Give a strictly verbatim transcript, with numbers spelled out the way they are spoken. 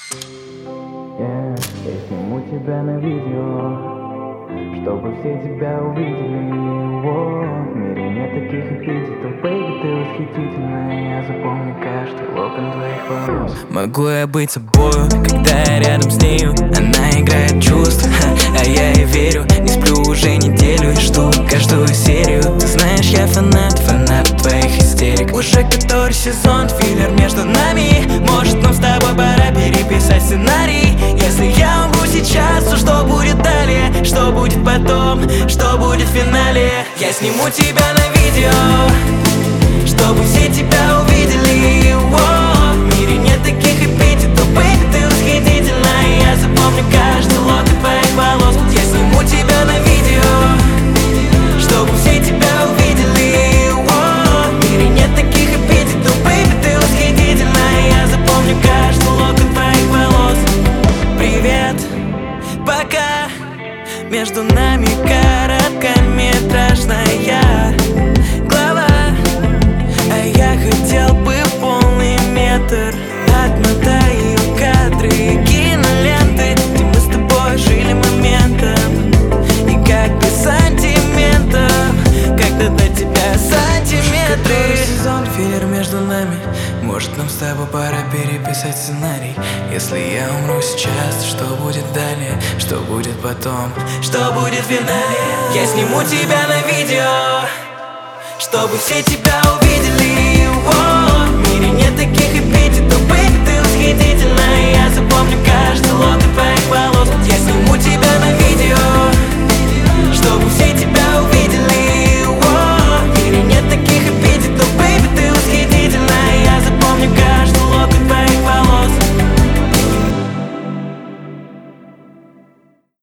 Yeah, я сниму тебя на видео, чтобы все тебя увидели. О, в мире нет таких эпитетов, baby, ты восхитительная. Я запомню каждый локон твоих волос. Могу я быть собою, когда я рядом с нею? Она играет чувств, а я ей верю. Не сплю уже неделю и жду каждую серию. Ты знаешь, я фанат, фанат твоих истерик. Уже который сезон, филлер между нами. Может, нам с тобой пора переписать сценарий. Если я умру сейчас, то что будет далее? Что будет потом? Что будет в финале? Я сниму тебя на видео, чтобы все тебя увидели. О, в мире нет таких эпитетов, baby, ты восхитительная. Я запомню каждый локон твоих волос. Я сниму тебя на видео, чтобы все тебя увидели. О, в мире нет таких эпитетов, baby, ты восхитительная. Я запомню каждый локон твоих волос. Привет, пока. Между нами короткометражная глава, а я хотел бы полный метр. Отмотаю кадры киноленты, где мы с тобой жили моментом. И как без сантиментов, когда до тебя сантиметры. Сезон, филлер между нами. Может, нам с тобой пора переписать сценарий. Если я умру сейчас, что будет далее? Что будет потом? Что будет в финале? Я сниму тебя на видео, чтобы все тебя увидели. О, в мире нет таких эпитетов, baby, ты восхитительная.